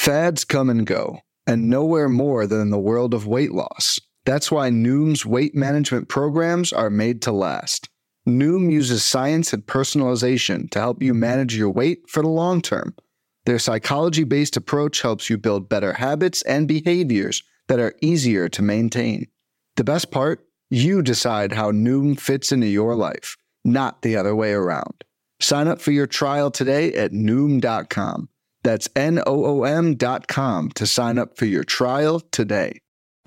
Fads come and go, and nowhere more than in the world of weight loss. That's why Noom's weight management programs are made to last. Noom uses science and personalization to help you manage your weight for the long term. Their psychology-based approach helps you build better habits and behaviors that are easier to maintain. The best part? You decide how Noom fits into your life, not the other way around. Sign up for your trial today at Noom.com. That's Noom.com to sign up for your trial today.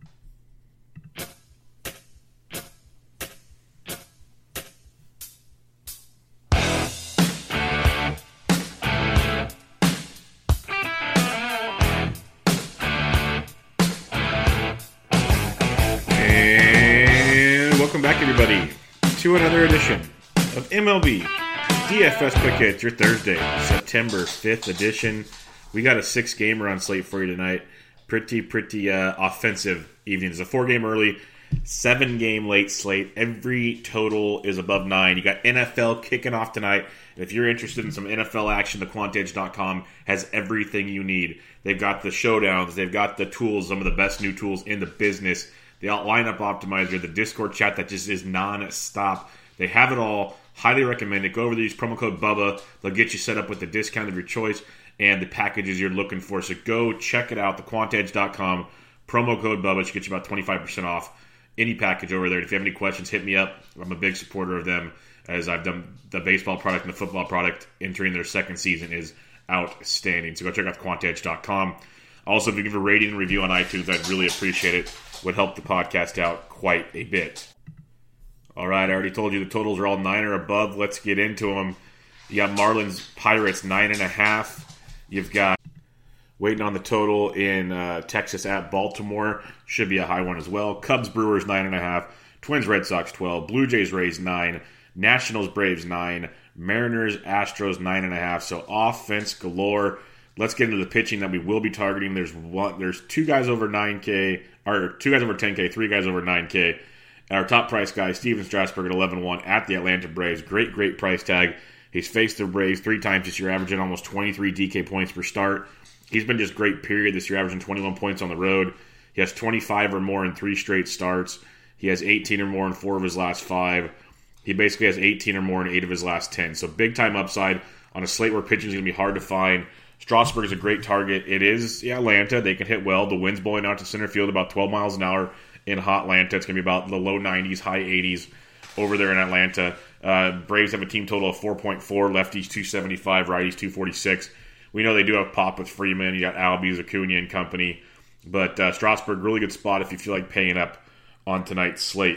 And welcome back, everybody, to another edition of MLB DFS Quick Hits, your Thursday, September 5th edition. We got a 6-gamer on slate for you tonight. Pretty offensive evening. It's a 4-game early, 7-game late slate. Every total is above 9. You got NFL kicking off tonight. And if you're interested in some NFL action, thequantedge.com has everything you need. They've got the showdowns. They've got the tools, some of the best new tools in the business. The lineup optimizer, the Discord chat that just is non-stop. They have it all. Highly recommend it. Go over to use promo code BUBBA. They'll get you set up with the discount of your choice and the packages you're looking for. So go check it out, thequantedge.com. Promo code BUBBA should get you about 25% off any package over there. If you have any questions, hit me up. I'm a big supporter of them, as I've done the baseball product and the football product. Entering their second season is outstanding. So go check out thequantedge.com. Also, if you give a rating and review on iTunes, I'd really appreciate it. Would help the podcast out quite a bit. All right, I already told you the totals are all 9 or above. Let's get into them. You got Marlins Pirates 9.5. You've got waiting on the total in Texas at Baltimore. Should be a high one as well. Cubs Brewers 9.5. Twins Red Sox 12. Blue Jays Rays 9. Nationals Braves 9. Mariners Astros 9.5. So offense galore. Let's get into the pitching that we will be targeting. There's 2 guys over 9K, or 2 guys over 10K, 3 guys over 9K. Our top price guy, Steven Strasburg at 11-1 at the Atlanta Braves. Great price tag. He's faced the Braves 3 times this year, averaging almost 23 DK points per start. He's been just great, period, this year, averaging 21 points on the road. He has 25 or more in 3 straight starts. He has 18 or more in 4 of his last 5. He basically has 18 or more in 8 of his last 10. So big-time upside on a slate where pitching is going to be hard to find. Strasburg is a great target. It is Atlanta. They can hit well. The wind's blowing out to center field about 12 miles an hour in hot Atlanta. It's going to be about the low 90s, high 80s over there in Atlanta. Braves have a team total of 4.4. Lefties 275, righties 246. We know they do have pop with Freeman. You got Albies, Acuna and company. But Strasburg, really good spot if you feel like paying up on tonight's slate.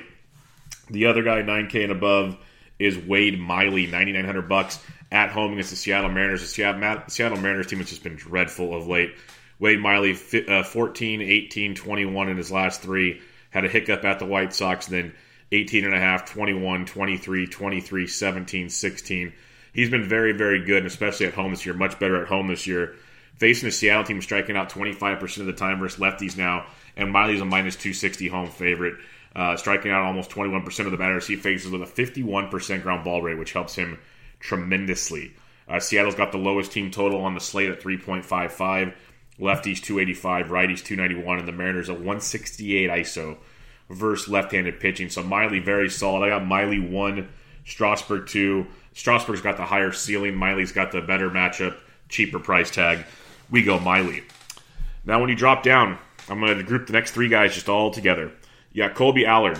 The other guy, 9K and above, is Wade Miley, $9,900 at home against the Seattle Mariners. The Seattle Mariners team has just been dreadful of late. Wade Miley, 14, 18, 21 in his last 3. Had a hiccup at the White Sox, then 18.5, 21, 23, 23, 17, 16. He's been very, very good, especially at home this year. Much better at home this year. Facing the Seattle team, striking out 25% of the time versus lefties now. And Miley's a minus 260 home favorite. Striking out almost 21% of the batters he faces with a 51% ground ball rate, which helps him tremendously. Seattle's got the lowest team total on the slate at 3.55. Lefties 285, righties 291, and the Mariners at 168 ISO versus left-handed pitching. So Miley very solid. I got Miley 1, Strasburg 2. Strasburg's got the higher ceiling. Miley's got the better matchup, cheaper price tag. We go Miley. Now when you drop down, I'm going to group the next 3 guys just all together. You got Colby Allard,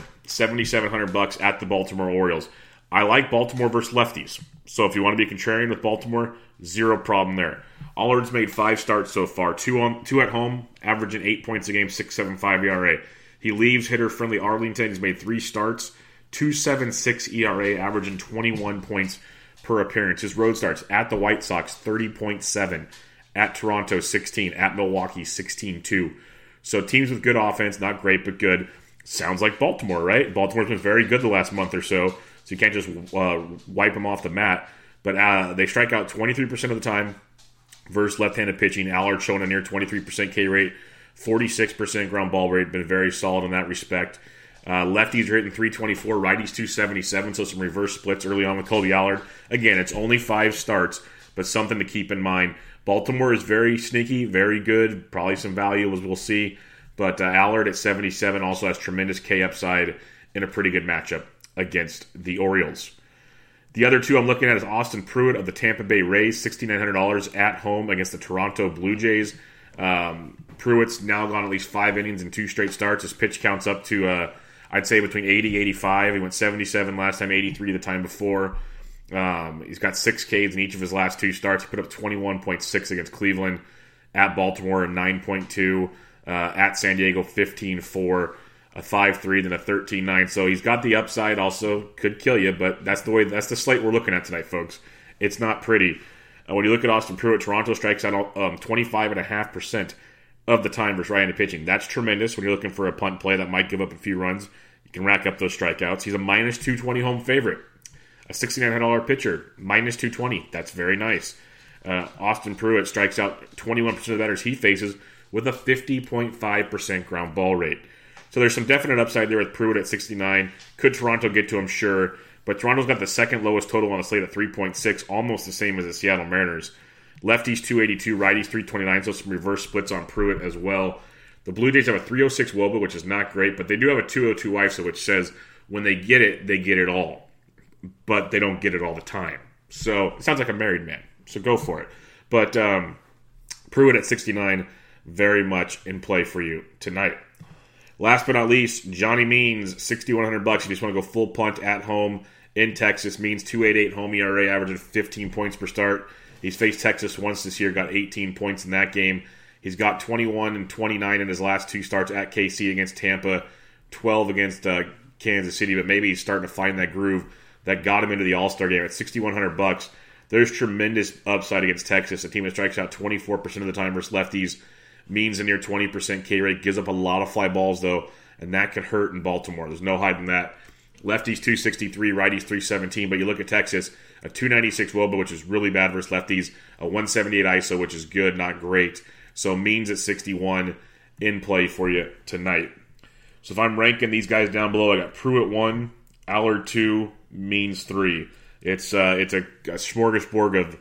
$7,700 at the Baltimore Orioles. I like Baltimore versus lefties. So if you want to be contrarian with Baltimore, zero problem there. Allard's made 5 starts so far, 2 at home, averaging 8 points a game, 6.75 ERA. He leaves hitter-friendly Arlington. He's made 3 starts, 2.76 ERA, averaging 21 points per appearance. His road starts at the White Sox, 30.7. At Toronto, 16. At Milwaukee, 16-2. So teams with good offense, not great, but good. Sounds like Baltimore, right? Baltimore's been very good the last month or so, so you can't just wipe them off the mat. But they strike out 23% of the time versus left-handed pitching. Allard showing a near 23% K rate, 46% ground ball rate, been very solid in that respect. Lefties are hitting 324, righties 277, so some reverse splits early on with Colby Allard. Again, it's only 5 starts, but something to keep in mind. Baltimore is very sneaky, very good, probably some value as we'll see. But Allard at 77 also has tremendous K upside in a pretty good matchup against the Orioles. The other two I'm looking at is Austin Pruitt of the Tampa Bay Rays, $6,900 at home against the Toronto Blue Jays. Pruitt's now gone at least 5 innings in 2 straight starts. His pitch counts up to, I'd say, between 80 85. He went 77 last time, 83 the time before. He's got 6 Ks in each of his last 2 starts. He put up 21.6 against Cleveland, at Baltimore, 9.2, at San Diego, 15.4. A 5-3, then a 13-9. So he's got the upside also. Could kill you, but that's the slate we're looking at tonight, folks. It's not pretty. When you look at Austin Pruitt, Toronto strikes out 25.5% of the time versus right-handed pitching. That's tremendous when you're looking for a punt play that might give up a few runs. You can rack up those strikeouts. He's a minus 220 home favorite. A $6,900 pitcher, minus 220. That's very nice. Austin Pruitt strikes out 21% of the batters he faces with a 50.5% ground ball rate. So there's some definite upside there with Pruitt at 69. Could Toronto get to him? Sure. But Toronto's got the second lowest total on the slate at 3.6, almost the same as the Seattle Mariners. Lefties 282, righties 329, so some reverse splits on Pruitt as well. The Blue Jays have a 306 WOBA, which is not great, but they do have a 202 ISO, which says when they get it all. But they don't get it all the time. So it sounds like a married man. So go for it. But Pruitt at 69, very much in play for you tonight. Last but not least, Johnny Means, $6,100 if you just want to go full punt at home in Texas. Means 2.88 home ERA, averaging 15 points per start. He's faced Texas once this year, got 18 points in that game. He's got 21 and 29 in his last 2 starts at KC against Tampa, 12 against Kansas City, but maybe he's starting to find that groove that got him into the All-Star game at $6,100. There's tremendous upside against Texas, a team that strikes out 24% of the time versus lefties. Means a near 20% K rate, gives up a lot of fly balls though, and that could hurt in Baltimore. There's no hiding that. Lefties 263, righties 317, but you look at Texas, a 296 WOBA, which is really bad versus lefties, a 178 ISO, which is good, not great. So Means at 61 in play for you tonight. So if I'm ranking these guys down below, I got Pruitt 1, Allard 2, Means 3. It's a smorgasbord of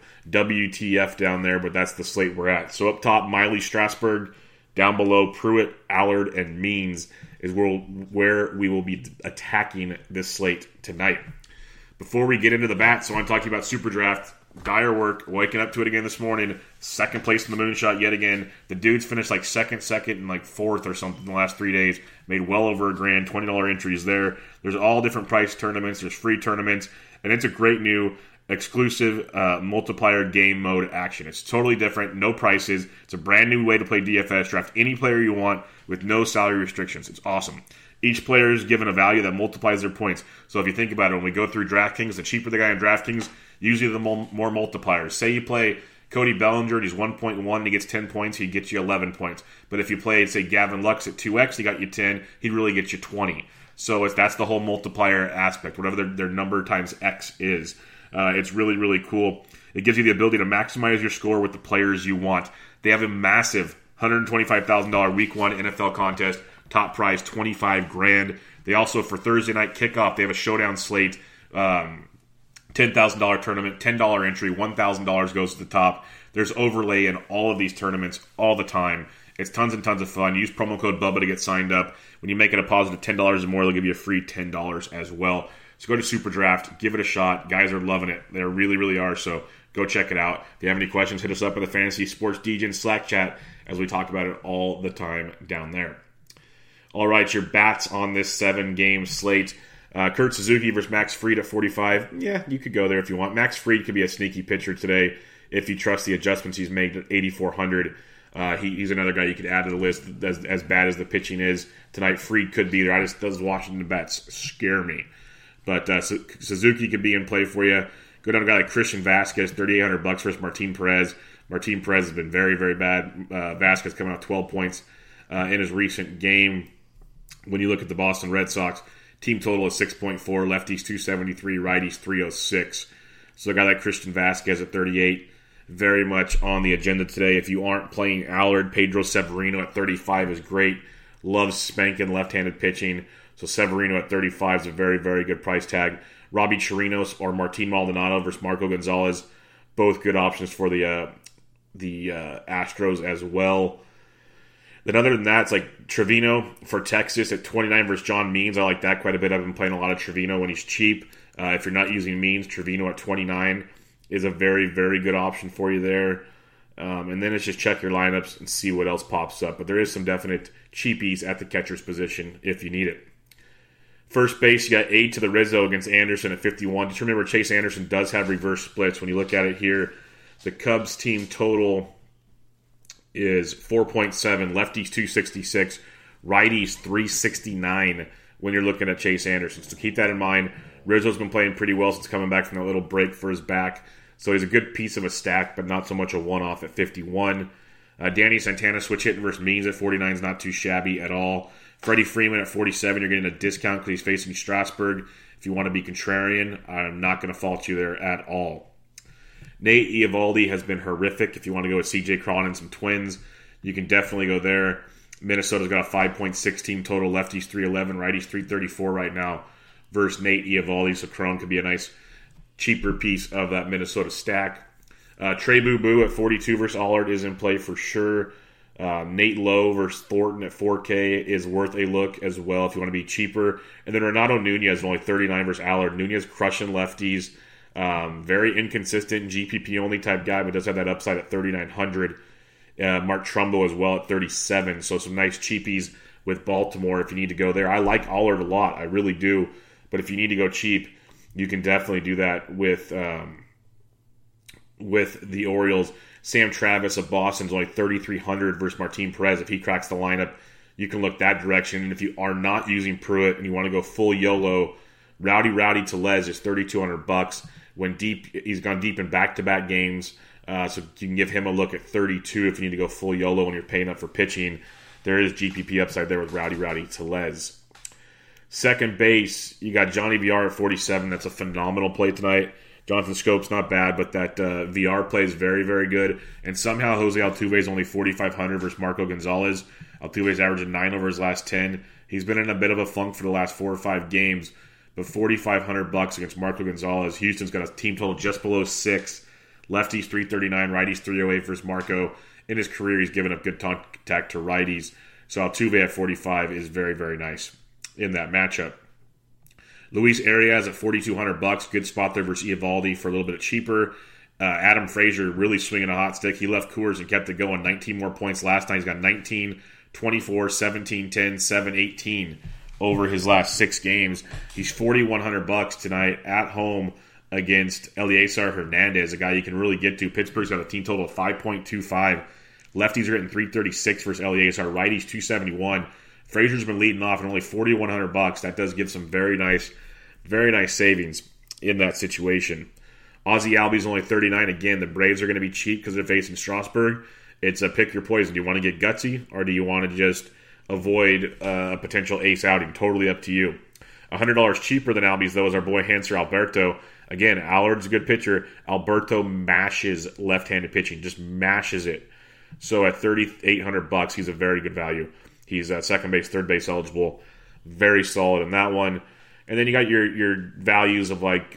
WTF down there, but that's the slate we're at. So up top, Miley Strasburg. Down below, Pruitt, Allard, and Means is where we will be attacking this slate tonight. Before we get into the bats, I want to talk to you about Super Draft. Dire work, waking up to it again this morning. Second place in the moonshot yet again. The dudes finished like second, and like fourth or something in the last 3 days. Made well over $1,000, $20 entries there. There's all different price tournaments. There's free tournaments. And it's a great new exclusive multiplier game mode action. It's totally different, no prices. It's a brand new way to play DFS. Draft any player you want with no salary restrictions. It's awesome. Each player is given a value that multiplies their points. So if you think about it, when we go through DraftKings, the cheaper the guy in DraftKings, usually the more multipliers. Say you play Cody Bellinger and he's 1.1 and he gets 10 points, he gets you 11 points. But if you played, say, Gavin Lux at 2x, he got you 10, he'd really get you 20. So that's the whole multiplier aspect, whatever their number times X is. It's really, really cool. It gives you the ability to maximize your score with the players you want. They have a massive $125,000 Week 1 NFL contest. Top prize, $25,000. They also, for Thursday night kickoff, they have a showdown slate. $10,000 tournament, $10 entry, $1,000 goes to the top. There's overlay in all of these tournaments all the time. It's tons and tons of fun. Use promo code BUBBA to get signed up. When you make it a positive $10 or more, they'll give you a free $10 as well. So go to Super Draft, give it a shot. Guys are loving it. They really, really are. So go check it out. If you have any questions, hit us up in the Fantasy Sports DGen Slack chat as we talk about it all the time down there. All right, your bats on this 7-game slate. Kurt Suzuki versus Max Fried at 45. Yeah, you could go there if you want. Max Fried could be a sneaky pitcher today if you trust the adjustments he's made at 8,400. He's another guy you could add to the list as bad as the pitching is. Tonight, Fried could be there. Does Washington bats scare me? But Suzuki could be in play for you. Go down to a guy like Christian Vasquez, $3,800 versus Martin Perez. Martin Perez has been very, very bad. Vasquez coming out 12 points in his recent game. When you look at the Boston Red Sox, team total is 6.4, lefties 273, righties 306. So a guy like Christian Vasquez at 38, very much on the agenda today. If you aren't playing Allard, Pedro Severino at 35 is great. Loves spanking left-handed pitching. So Severino at 35 is a very, very good price tag. Robbie Chirinos or Martin Maldonado versus Marco Gonzalez. Both good options for the Astros as well. Then other than that, it's like Trevino for Texas at 29 versus John Means. I like that quite a bit. I've been playing a lot of Trevino when he's cheap. If you're not using Means, Trevino at 29 is a very, very good option for you there. And then it's just check your lineups and see what else pops up. But there is some definite cheapies at the catcher's position if you need it. First base, you got 8 to the Rizzo against Anderson at 51. Just remember, Chase Anderson does have reverse splits. When you look at it here, the Cubs team total is 4.7, lefties 266, righties 369 when you're looking at Chase Anderson. So keep that in mind. Rizzo's been playing pretty well since coming back from that little break for his back. So he's a good piece of a stack, but not so much a one-off at 51. Danny Santana switch hitting versus Means at 49 is not too shabby at all. Freddie Freeman at 47, you're getting a discount because he's facing Strasburg. If you want to be contrarian, I'm not going to fault you there at all. Nate Eovaldi has been horrific. If you want to go with C.J. Cron and some Twins, you can definitely go there. Minnesota's got a 5.6 team total. Lefties 311, righties 334 right now versus Nate Eovaldi. So Cron could be a nice, cheaper piece of that Minnesota stack. Trey Boo at 42 versus Allard is in play for sure. Nate Lowe versus Thornton at 4K is worth a look as well if you want to be cheaper. And then Renato Nunez only 39 versus Allard. Nunez crushing lefties. Very inconsistent GPP only type guy, but does have that upside at 3,900. Mark Trumbo as well at 37. So some nice cheapies with Baltimore if you need to go there. I like Allard a lot. I really do. But if you need to go cheap, you can definitely do that with the Orioles. Sam Travis of Boston is only 3,300 versus Martin Perez. If he cracks the lineup, you can look that direction. And if you are not using Pruitt and you want to go full YOLO, Rowdy Tellez is $3,200. When deep, he's gone deep in back-to-back games, so you can give him a look at 32 if you need to go full YOLO when you're paying up for pitching. There is GPP upside there with Rowdy Tellez. Second base, you got Johnny VR at 47. That's a phenomenal play tonight. Jonathan Scope's not bad, but that VR play is very, very good. And somehow Jose Altuve is only 4,500 versus Marco Gonzalez. Altuve's averaging 9 over his last 10. He's been in a bit of a funk for the last 4 or 5 games. But $4,500 against Marco Gonzalez. Houston's got a team total just below 6. Lefties 339, righties 308 versus Marco. In his career, he's given up good contact to righties. So Altuve at 45 is very, very nice in that matchup. Luis Arias at $4,200. Good spot there versus Eovaldi for a little bit cheaper. Adam Frazier really swinging a hot stick. He left Coors and kept it going. 19 more points last night. He's got 19, 24, 17, 10, 7, 18. Over his last 6 games. He's $4,100 tonight at home against Eliezer Hernandez, a guy you can really get to. Pittsburgh's got a team total of 5.25. Lefties are hitting 336 versus Eliezer. Righties 271. Frazier's been leading off at only $4,100. That does give some very nice savings in that situation. Ozzie Albies only 39. Again, the Braves are going to be cheap because they're facing Strasburg. It's a pick your poison. Do you want to get gutsy or do you want to just avoid a potential ace outing? Totally up to you. $100 cheaper than Albies, though, is our boy Hanser Alberto. Again, Allard's a good pitcher. Alberto mashes left-handed pitching, just mashes it. So at $3,800, he's a very good value. He's second base, third base eligible. Very solid in that one. And then you got your values of like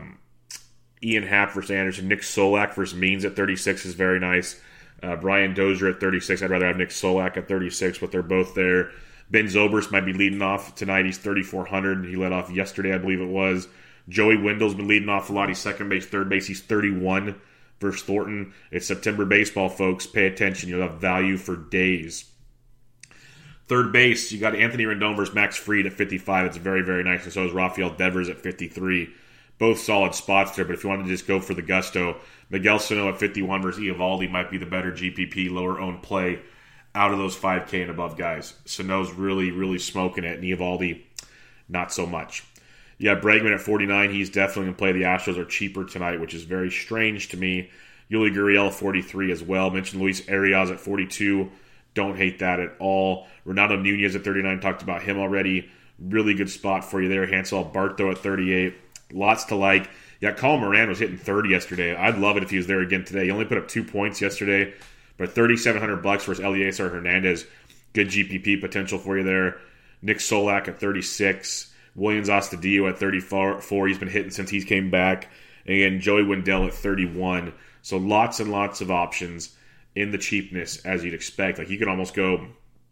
Ian Happ versus Anderson. Nick Solak versus Means at 36 is very nice. Brian Dozier at 36. I'd rather have Nick Solak at 36, but they're both there. Ben Zobrist might be leading off tonight. He's 3,400. He led off yesterday, I believe it was. Joey Wendell's been leading off a lot. He's second base, third base. He's 31 versus Thornton. It's September baseball, folks. Pay attention. You'll have value for days. Third base, you got Anthony Rendon versus Max Fried at 55. It's very, very nice. And so is Rafael Devers at 53. Both solid spots there, but if you want to just go for the gusto, Miguel Sano at 51 versus Eovaldi might be the better GPP, lower owned play out of those 5K and above guys. Sano's really, really smoking it, and Eovaldi, not so much. You got Bregman at 49. He's definitely going to play. The Astros are cheaper tonight, which is very strange to me. Yuli Gurriel at 43 as well. Mentioned Luis Arias at 42. Don't hate that at all. Renato Nunez at 39. Talked about him already. Really good spot for you there. Hansel Alberto at 38. Lots to like. Yeah, Colin Moran was hitting 30 yesterday. I'd love it if he was there again today. He only put up 2 points yesterday, but $3,700 versus Eliezer Hernandez. Good GPP potential for you there. Nick Solak at 36. Williams Astudillo at 34. He's been hitting since he came back. And again, Joey Wendell at 31. So lots and lots of options in the cheapness as you'd expect. Like you could almost go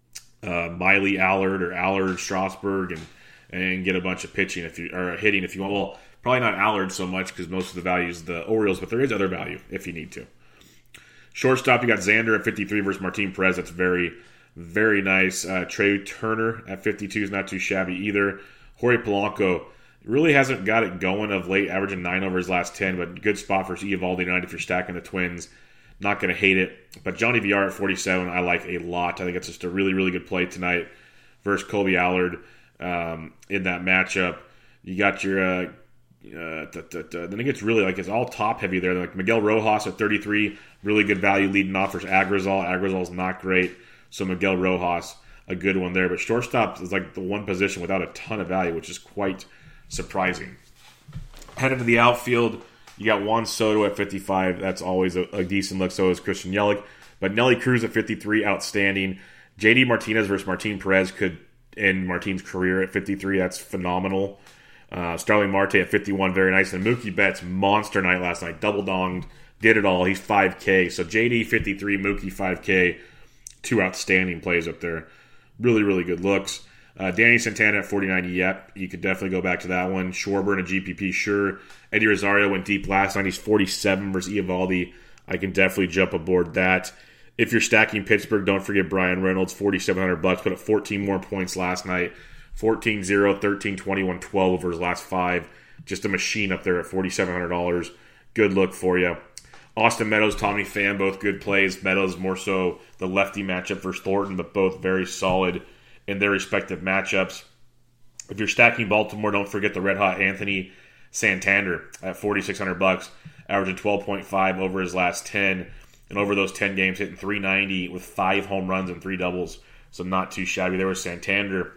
Miley Allard or Allard Strasburg and get a bunch of pitching hitting if you want. Well, probably not Allard so much because most of the value is the Orioles, but there is other value if you need to. Shortstop, you got Xander at 53 versus Martin Perez. That's very, very nice. Trey Turner at 52 is not too shabby either. Jorge Polanco really hasn't got it going of late, averaging 9 over his last 10, but good spot for Eovaldi tonight if you're stacking the Twins. Not going to hate it. But Johnny VR at 47, I like a lot. I think it's just a really, really good play tonight versus Colby Allard in that matchup. You got your... then it gets really it's all top heavy there. Like Miguel Rojas at 33, really good value leading off versus Agrizal. Agrizal's not great, so Miguel Rojas, a good one there. But shortstop is like the one position without a ton of value, which is quite surprising. Heading to the outfield, you got Juan Soto at 55. That's always a decent look. So is Christian Yelich. But Nelly Cruz at 53, outstanding. JD Martinez versus Martin Perez could end Martin's career at 53. That's phenomenal. Starling Marte at 51, very nice. And Mookie Betts, monster night last night. Double donged, did it all. He's 5K. So JD 53, Mookie 5K. Two outstanding plays up there. Really, really good looks. Danny Santana at 49, yep. You could definitely go back to that one. Schwarber in a GPP, sure. Eddie Rosario went deep last night. He's 47 versus Eovaldi. I can definitely jump aboard that. If you're stacking Pittsburgh, don't forget Brian Reynolds, $4,700. Put up 14 more points last night. 14-0, 13, 21, 12 over his last 5. Just a machine up there at $4,700. Good look for you. Austin Meadows, Tommy Pham, both good plays. Meadows more so the lefty matchup versus Thornton, but both very solid in their respective matchups. If you're stacking Baltimore, don't forget the red-hot Anthony Santander at $4,600, averaging 12.5 over his last 10. And over those 10 games, hitting .390 with 5 home runs and 3 doubles. So not too shabby. There was Santander.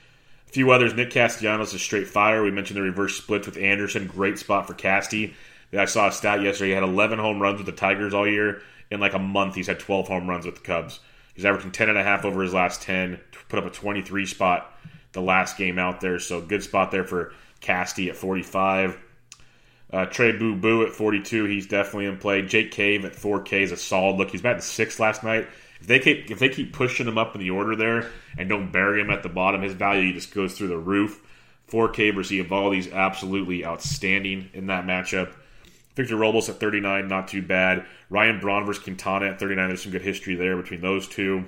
A few others. Nick Castellanos is straight fire. We mentioned the reverse splits with Anderson. Great spot for Casty. I saw a stat yesterday. He had 11 home runs with the Tigers all year. In like a month, he's had 12 home runs with the Cubs. He's averaging 10.5 over his last 10. Put up a 23 spot the last game out there. So good spot there for Casty at 45. Trey Boo Boo at 42. He's definitely in play. Jake Cave at 4K is a solid look. He's batting 6th last night. If they keep pushing him up in the order there and don't bury him at the bottom, his value just goes through the roof. 4K versus Eovaldi's absolutely outstanding in that matchup. Victor Robles at 39, not too bad. Ryan Braun versus Quintana at 39. There's some good history there between those two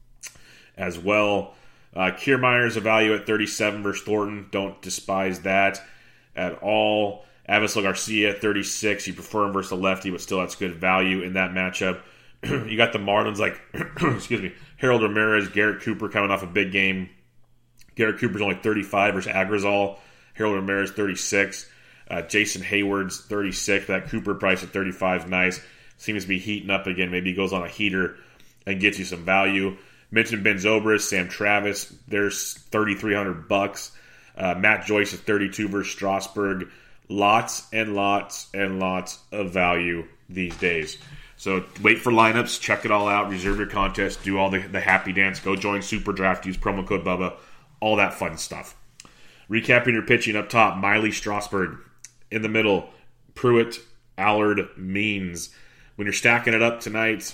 as well. Kiermaier's a value at 37 versus Thornton. Don't despise that at all. Avisel Garcia at 36. You prefer him versus the lefty, but still that's good value in that matchup. You got the Marlins like, excuse me, Harold Ramirez, Garrett Cooper coming off a big game. Garrett Cooper's only 35 versus Agrizal. Harold Ramirez 36. Jason Hayward's 36. That Cooper price at 35 is nice. Seems to be heating up again. Maybe he goes on a heater and gets you some value. Mentioned Ben Zobrist, Sam Travis. There's $3,300. Matt Joyce at 32 versus Strasburg. Lots and lots and lots of value these days. So wait for lineups, check it all out, reserve your contest, do all the happy dance, go join Super Draft, use promo code Bubba, all that fun stuff. Recapping your pitching up top, Miley Strasburg. In the middle, Pruitt, Allard, Means. When you're stacking it up tonight,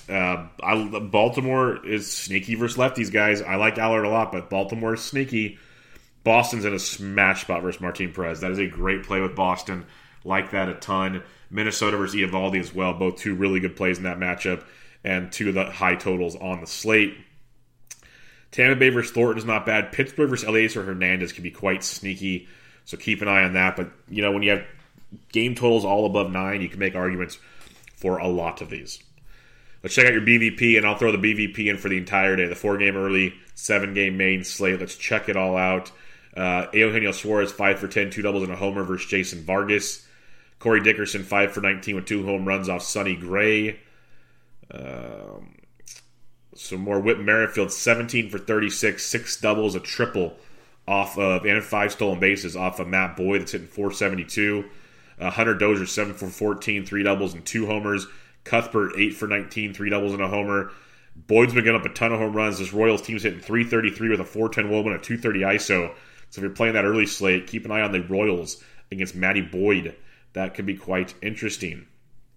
Baltimore is sneaky versus lefties, guys. I like Allard a lot, but Baltimore is sneaky. Boston's in a smash spot versus Martin Perez. That is a great play with Boston. Like that a ton. Minnesota versus Eovaldi as well. Both two really good plays in that matchup. And two of the high totals on the slate. Tampa Bay versus Thornton is not bad. Pittsburgh versus Eliezer Hernandez can be quite sneaky. So keep an eye on that. But, when you have game totals all above 9, you can make arguments for a lot of these. Let's check out your BVP, and I'll throw the BVP in for the entire day. The 4-game early, 7-game main slate. Let's check it all out. Eugenio Suarez, 5 for 10, 2 doubles and a homer versus Jason Vargas. Corey Dickerson, 5 for 19 with 2 home runs off Sonny Gray. Some more. Whit Merrifield, 17 for 36, 6 doubles, a triple off of, and 5 stolen bases off of Matt Boyd that's hitting 472. Hunter Dozier, 7 for 14, 3 doubles and 2 homers. Cuthbert, 8 for 19, 3 doubles and a homer. Boyd's been getting up a ton of home runs. This Royals team's hitting 333 with a 410 Woban, a 230 ISO. So if you're playing that early slate, keep an eye on the Royals against Matty Boyd that could be quite interesting.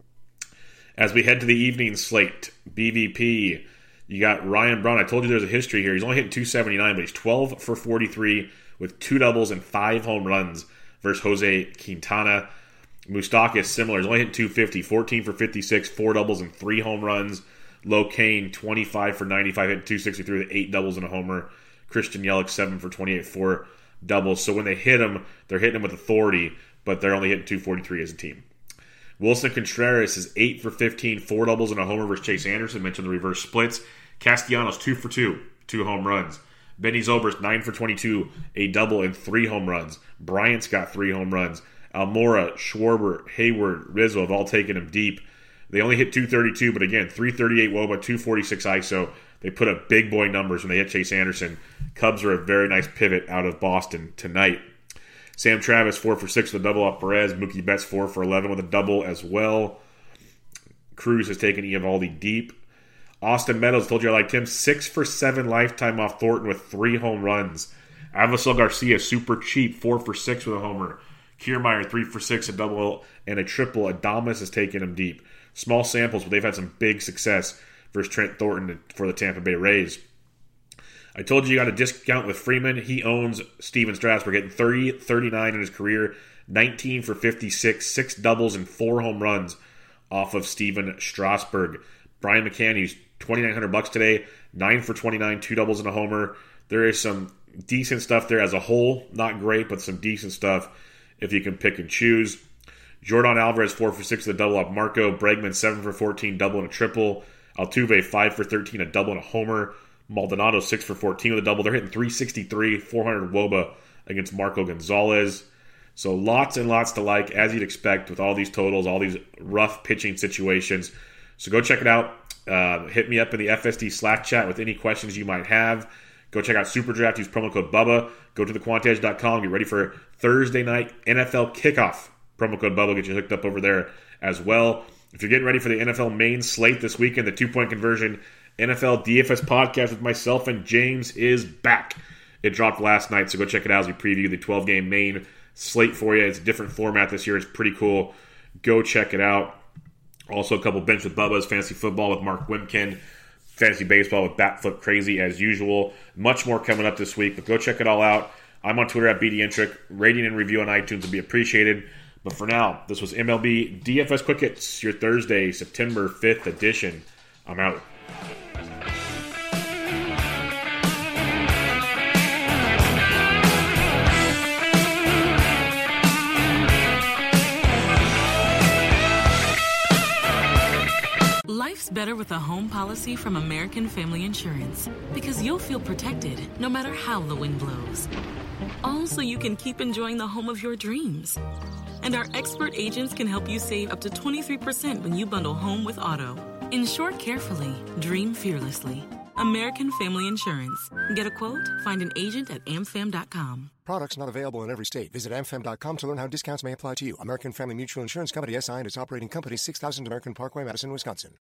As we head to the evening slate, BVP, you got Ryan Braun. I told you there's a history here. He's only hitting 279, but he's 12 for 43 with 2 doubles and 5 home runs versus Jose Quintana. Moustakas, similar. He's only hitting 250, 14 for 56, 4 doubles and 3 home runs. Locane, 25 for 95, hitting 263 with 8 doubles and a homer. Christian Yelich, 7 for 28, 4 doubles. So when they hit him, they're hitting him with authority, but they're only hitting 243 as a team. Wilson Contreras is 8 for 15, 4 doubles and a homer versus Chase Anderson. Mentioned the reverse splits. Castellanos, 2 for 2, 2 home runs. Benny Zobrist, 9 for 22, a double and 3 home runs. Bryant's got 3 home runs. Almora, Schwarber, Hayward, Rizzo have all taken him deep. They only hit 232, but again, 338 WOBA, 246 ISO. They put up big boy numbers when they hit Chase Anderson. Cubs are a very nice pivot out of Boston tonight. Sam Travis, 4 for 6 with a double off Perez. Mookie Betts, 4 for 11 with a double as well. Cruz has taken Eovaldi deep. Austin Meadows, told you I liked him, 6 for 7 lifetime off Thornton with 3 home runs. Avisel Garcia, super cheap, 4 for 6 with a homer. Kiermaier, 3 for 6, a double and a triple. Adames has taken him deep. Small samples, but they've had some big success versus Trent Thornton for the Tampa Bay Rays. I told you got a discount with Freeman. He owns Steven Strasburg, getting 30, 39 in his career, 19 for 56, 6 doubles and 4 home runs off of Steven Strasburg. Brian McCann, he's $2,900 today, 9 for 29, 2 doubles and a homer. There is some decent stuff there as a whole. Not great, but some decent stuff if you can pick and choose. Jordan Alvarez, 4 for 6 with a double off Marco. Bregman, 7 for 14, double and a triple. Altuve, 5 for 13, a double and a homer. Maldonado, 6 for 14 with a double. They're hitting 363, 400 WOBA against Marco Gonzalez. So lots and lots to like, as you'd expect with all these totals, all these rough pitching situations. So go check it out. Hit me up in the FSD Slack chat with any questions you might have. Go check out SuperDraft. Use promo code BUBBA. Go to thequantedge.com. Get ready for Thursday night NFL kickoff. Promo code BUBBA will get you hooked up over there as well. If you're getting ready for the NFL main slate this weekend, the 2-point conversion NFL DFS podcast with myself and James is back. It dropped last night, so go check it out as we preview the 12-game main slate for you. It's a different format this year. It's pretty cool. Go check it out. Also, a couple Bench with Bubba's, Fantasy Football with Mark Wimkin, Fantasy Baseball with Batflip Crazy as usual. Much more coming up this week, but go check it all out. I'm on Twitter at BDintric. Rating and review on iTunes would be appreciated. But for now, this was MLB DFS Quick Hits, your Thursday, September 5th edition. I'm out. Life's better with a home policy from American Family Insurance because you'll feel protected no matter how the wind blows. All so you can keep enjoying the home of your dreams. And our expert agents can help you save up to 23% when you bundle home with auto. Insure carefully, dream fearlessly. American Family Insurance. Get a quote? Find an agent at amfam.com. Products not available in every state. Visit amfam.com to learn how discounts may apply to you. American Family Mutual Insurance Company, SI, and its operating company, 6000 American Parkway, Madison, Wisconsin.